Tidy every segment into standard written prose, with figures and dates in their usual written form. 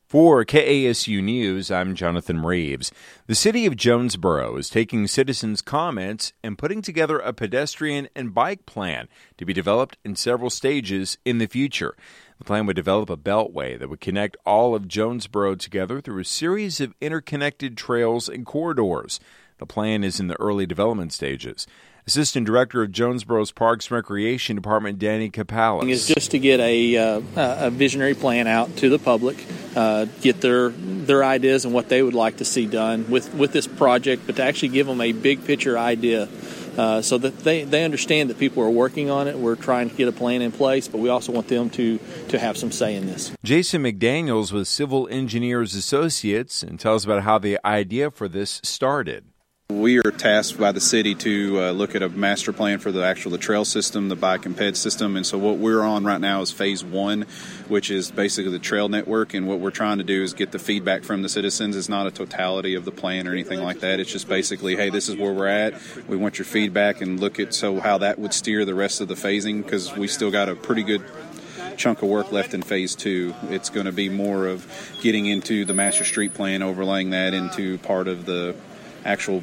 For KASU News, I'm Jonathan Reeves. The city of Jonesboro is taking citizens' comments and putting together a pedestrian and bike plan to be developed in several stages in the future. The plan would develop a beltway that would connect all of Jonesboro together through a series of interconnected trails and corridors. The plan is in the early development stages. Assistant Director of Jonesboro's Parks and Recreation Department, Danny Capalis. Is just to get a visionary plan out to the public, get their ideas and what they would like to see done with this project, but to actually give them a big picture idea so that they understand that people are working on it. We're trying to get a plan in place, but we also want them to have some say in this. Jason McDaniels with Civil Engineers Associates and tells about how the idea for this started. We are tasked by the city to look at a master plan for the trail system, the bike and ped system, and so what we're on right now is phase one, which is basically the trail network, and what we're trying to do is get the feedback from the citizens. It's not a totality of the plan or anything like that. It's just basically, hey, this is where we're at. We want your feedback and look at how that would steer the rest of the phasing, because we still got a pretty good chunk of work left in phase two. It's going to be more of getting into the master street plan, overlaying that into part of the actual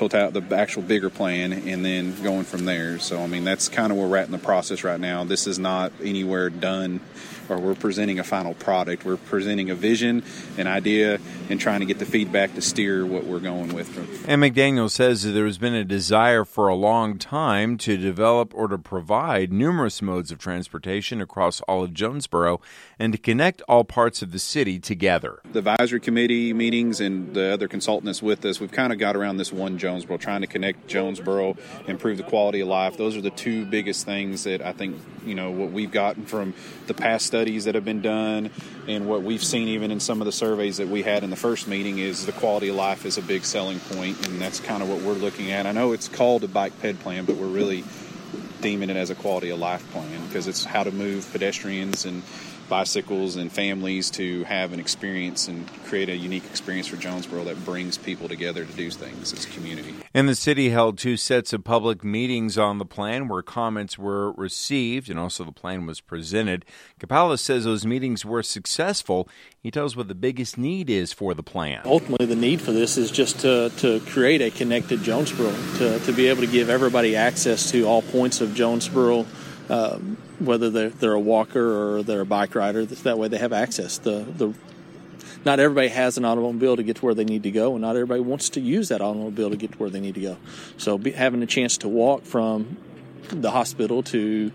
bigger plan, and then going from there. So, I mean, that's kind of where we're at in the process right now. This is not anywhere done, or we're presenting a final product. We're presenting a vision, an idea, and trying to get the feedback to steer what we're going with. And McDaniel says that there's been a desire for a long time to develop or to provide numerous modes of transportation across all of Jonesboro and to connect all parts of the city together. The advisory committee meetings and the other consultant that's with us, we've kind of got around this one Jonesboro, trying to connect Jonesboro, improve the quality of life. Those are the two biggest things that I think, what we've gotten from the past studies that have been done and what we've seen even in some of the surveys that we had in the first meeting is the quality of life is a big selling point, and that's kind of what we're looking at. I know it's called a bike ped plan, but we're really deeming it as a quality of life plan because it's how to move pedestrians and bicycles and families to have an experience and create a unique experience for Jonesboro that brings people together to do things as a community. And the city held two sets of public meetings on the plan where comments were received and also the plan was presented. Capalis says those meetings were successful. He tells what the biggest need is for the plan. Ultimately, the need for this is just to create a connected Jonesboro, to be able to give everybody access to all points of Jonesboro, whether they're a walker or they're a bike rider. That way they have access. Not everybody has an automobile to get to where they need to go, and not everybody wants to use that automobile to get to where they need to go. So having a chance to walk from the hospital to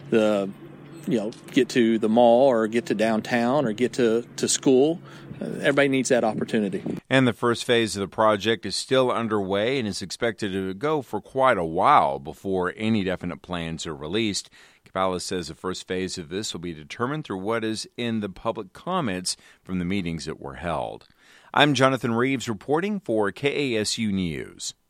get to the mall or get to downtown or get to school, everybody needs that opportunity. And the first phase of the project is still underway and is expected to go for quite a while before any definite plans are released. Capalis says the first phase of this will be determined through what is in the public comments from the meetings that were held. I'm Jonathan Reeves reporting for KASU News.